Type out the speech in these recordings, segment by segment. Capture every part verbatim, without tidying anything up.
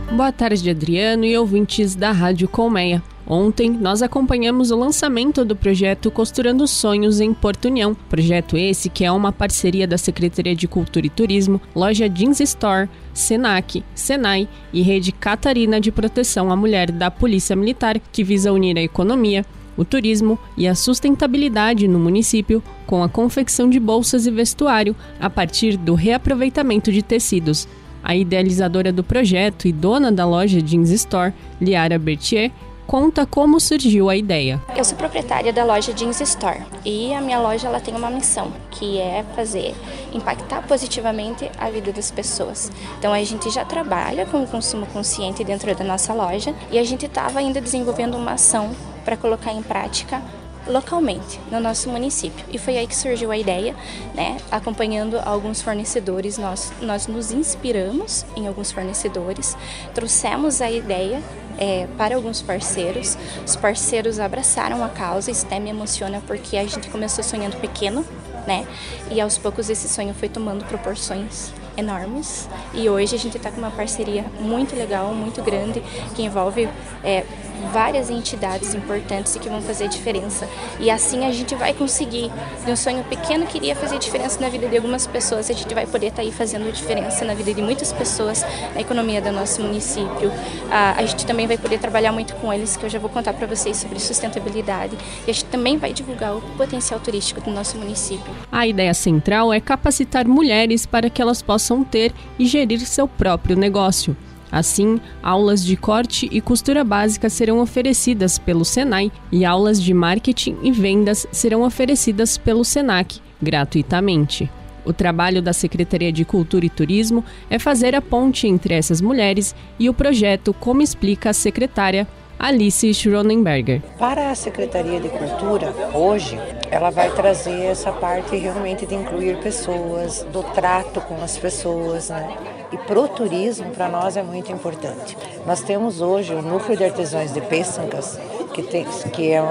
Boa tarde, Adriano e ouvintes da Rádio Colmeia. Ontem, nós acompanhamos o lançamento do projeto Costurando Sonhos em Porto União. Projeto esse que é uma parceria da Secretaria de Cultura e Turismo, Loja Jeans Store, Senac, Senai e Rede Catarina de Proteção à Mulher da Polícia Militar, que visa unir a economia, o turismo e a sustentabilidade no município com a confecção de bolsas e vestuário a partir do reaproveitamento de tecidos. A idealizadora do projeto e dona da loja Jeans Store, Liara Bertier, conta como surgiu a ideia. Eu sou proprietária da loja Jeans Store e a minha loja ela tem uma missão, que é fazer, impactar positivamente a vida das pessoas. Então a gente já trabalha com o consumo consciente dentro da nossa loja e a gente estava ainda desenvolvendo uma ação para colocar em prática localmente, no nosso município. E foi aí que surgiu a ideia, né? Acompanhando alguns fornecedores, nós, nós nos inspiramos em alguns fornecedores, trouxemos a ideia é, para alguns parceiros, os parceiros abraçaram a causa, isso até me emociona porque a gente começou sonhando pequeno, né? E aos poucos esse sonho foi tomando proporções enormes e hoje a gente está com uma parceria muito legal, muito grande, que envolve é, várias entidades importantes e que vão fazer diferença. E assim a gente vai conseguir, de um sonho pequeno que iria fazer diferença na vida de algumas pessoas, a gente vai poder estar aí fazendo diferença na vida de muitas pessoas, na economia do nosso município. A, a gente também vai poder trabalhar muito com eles, que eu já vou contar para vocês sobre sustentabilidade. E a gente também vai divulgar o potencial turístico do nosso município. A ideia central é capacitar mulheres para que elas possam ter e gerir seu próprio negócio. Assim, aulas de corte e costura básica serão oferecidas pelo Senai e aulas de marketing e vendas serão oferecidas pelo Senac, gratuitamente. O trabalho da Secretaria de Cultura e Turismo é fazer a ponte entre essas mulheres e o projeto, como explica a secretária Alice Schronenberger. Para a Secretaria de Cultura, hoje, ela vai trazer essa parte realmente de incluir pessoas, do trato com as pessoas, né? E pro turismo, para nós, é muito importante. Nós temos hoje o Núcleo de Artesãos de Pêssegas, que, tem, que é,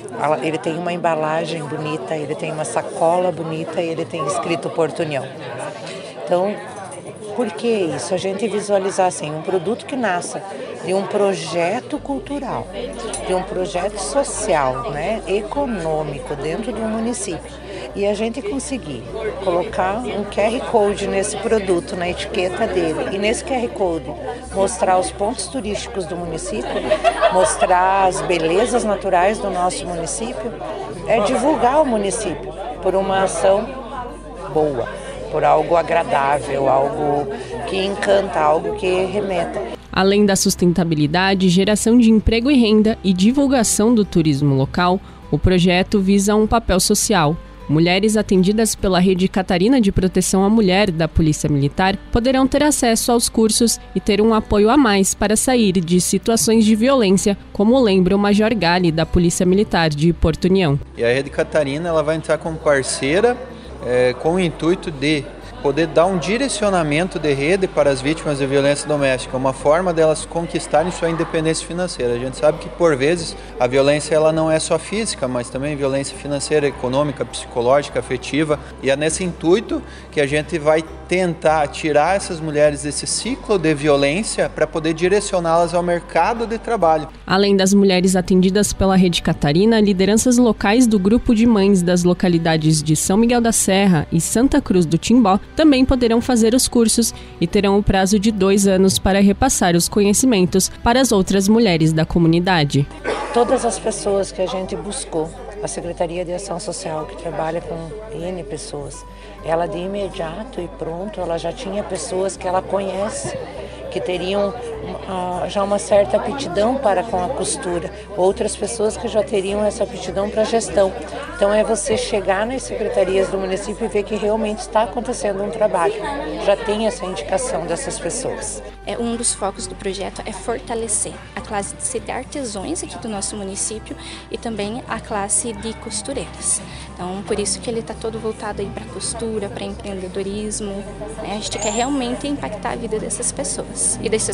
ele tem uma embalagem bonita, ele tem uma sacola bonita e ele tem escrito Porto União. Então, por que isso? A gente visualizar assim, um produto que nasça de um projeto cultural, de um projeto social, né, econômico dentro do município. E a gente conseguir colocar um Q R Code nesse produto, na etiqueta dele, e nesse Q R Code mostrar os pontos turísticos do município, mostrar as belezas naturais do nosso município, é divulgar o município por uma ação boa, por algo agradável, algo que encanta, algo que remeta. Além da sustentabilidade, geração de emprego e renda e divulgação do turismo local, o projeto visa um papel social. Mulheres atendidas pela Rede Catarina de Proteção à Mulher da Polícia Militar poderão ter acesso aos cursos e ter um apoio a mais para sair de situações de violência, como lembra o Major Gali da Polícia Militar de Porto União. E a Rede Catarina ela vai entrar como parceira é, com o intuito de poder dar um direcionamento de rede para as vítimas de violência doméstica, uma forma delas conquistarem sua independência financeira. A gente sabe que, por vezes, a violência ela não é só física, mas também violência financeira, econômica, psicológica, afetiva. E é nesse intuito que a gente vai tentar tirar essas mulheres desse ciclo de violência para poder direcioná-las ao mercado de trabalho. Além das mulheres atendidas pela Rede Catarina, lideranças locais do grupo de mães das localidades de São Miguel da Serra e Santa Cruz do Timbó também poderão fazer os cursos e terão o prazo de dois anos para repassar os conhecimentos para as outras mulheres da comunidade. Todas as pessoas que a gente buscou, a Secretaria de Ação Social, que trabalha com N pessoas, ela de imediato e pronto, ela já tinha pessoas que ela conhece, que teriam uh, já uma certa aptidão para com a costura, outras pessoas que já teriam essa aptidão para a gestão. Então é você chegar nas secretarias do município e ver que realmente está acontecendo um trabalho, já tem essa indicação dessas pessoas. É, um dos focos do projeto é fortalecer a classe de artesãos aqui do nosso município e também a classe de costureiras. Então, por isso que ele está todo voltado aí para costura, para empreendedorismo, né? A gente quer realmente impactar a vida dessas pessoas e dessas famílias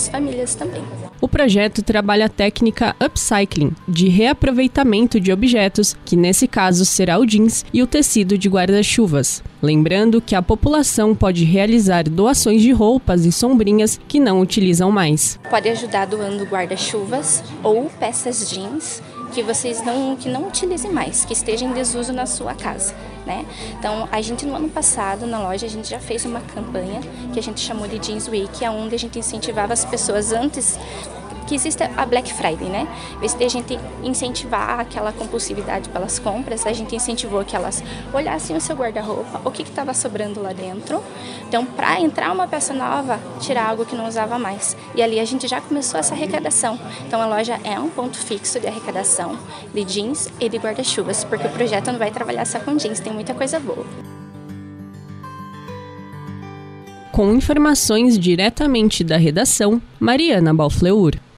dias também. O projeto trabalha a técnica upcycling, de reaproveitamento de objetos, que nesse caso será o jeans e o tecido de guarda-chuvas. Lembrando que a população pode realizar doações de roupas e sombrinhas que não utilizam mais. Pode ajudar doando guarda-chuvas ou peças jeans que vocês não, que não utilizem mais, que estejam em desuso na sua casa, né? Então, a gente no ano passado, na loja, a gente já fez uma campanha que a gente chamou de Jeans Week, onde a gente incentivava as pessoas antes que existe a Black Friday, né? Em vez de a gente incentivar aquela compulsividade pelas compras, a gente incentivou que elas olhassem o seu guarda-roupa, o que estava sobrando lá dentro. Então, para entrar uma peça nova, tirar algo que não usava mais. E ali a gente já começou essa arrecadação. Então, a loja é um ponto fixo de arrecadação de jeans e de guarda-chuvas, porque o projeto não vai trabalhar só com jeans, tem muita coisa boa. Com informações diretamente da redação, Mariana Balfleur.